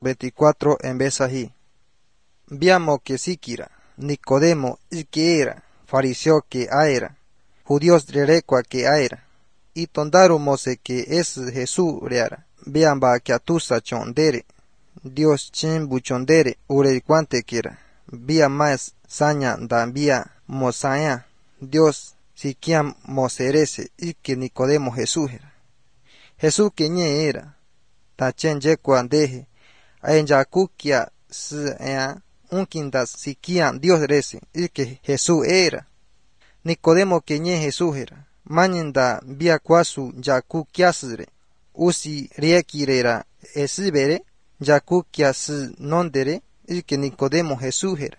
24 en Besají. Viamo que Siquira, Nicodemo, el que era, fariseo que era, judíos rerecua que era, y tondarumose que es Jesús reara, viamba que atusa chondere, Dios chimbu chondere, ure cuante quiera, via más saña da via mosaya, Dios siquiam moserese, y que Nicodemo Jesús era. Jesús que ñe era, tachen yecua deje, en yacuquia sea, un quindas siquiam Dios rece, y que Jesús era. Nicodemo que ñe Jesús era, mañenda via cuasu yacuquiasre, usi riekirera esibere, yacuquias nondere, y que Nicodemo Jesús era.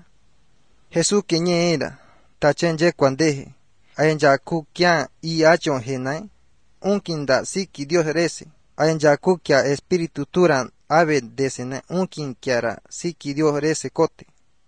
Jesús que ñe era, tachen yecua deje, en yacuquia y achon genai, un quinda siki Dios rece, en yacuquia espíritu turan ave desene, un quinquiara siki Dios rece cote.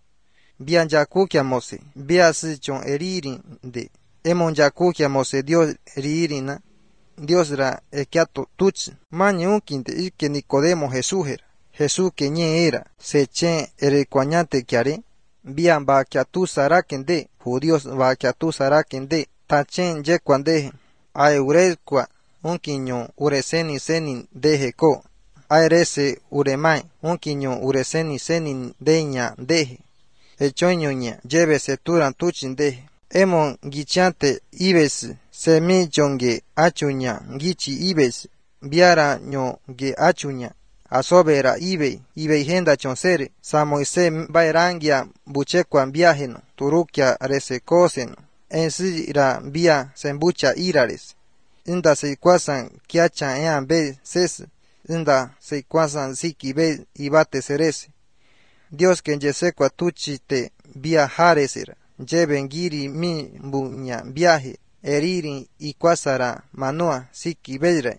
Bian yacuquia mose, bia si chon eririn de, emon yacuquia mose Dios ririna, Dios ra equiato tuch, mañe un quinte y que Nicodemo Jesús era, Jesús que ñe era, se chen erecuañante quiare, bian va que atu saraquen de, judíos va que atu saraquen de, tachen ye cuandeje, ay urequa, un quiño ureseni senin deje co, ay rese uremai, un quiño ureseni senin deña deje, echoñoña, lleve se turan tuchin deje, emon guichante ibes, semi jonge achuña, guichi ibes, biara ño ge achuña, asobera ibe genda chonsere, sa Moisés bairangia buchequan viajeno, turukia resecoseno, en si ra via sembucha irares, inda se cuasan kiachan ean be ses, inda se cuasan siki be ibate serese. Dios que yesekua tuchite viajaresera, lleven giri mi buña viaje, eririn y cuasara manoa siki bedre.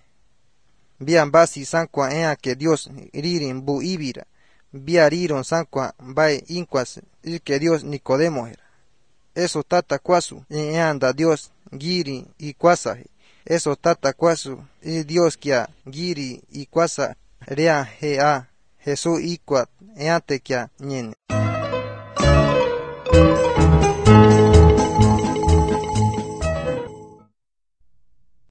Bian basi sankwa ea que Dios ririn bu ibira, bia riron sankwa bae inquas y que Dios Nicodemo era. Eso tata cuasu, y anda Dios giri y cuasaje. Eso tata cuasu, y Dios kia giri y cuasa rea gea, Jesús iquat, eante kia ñene.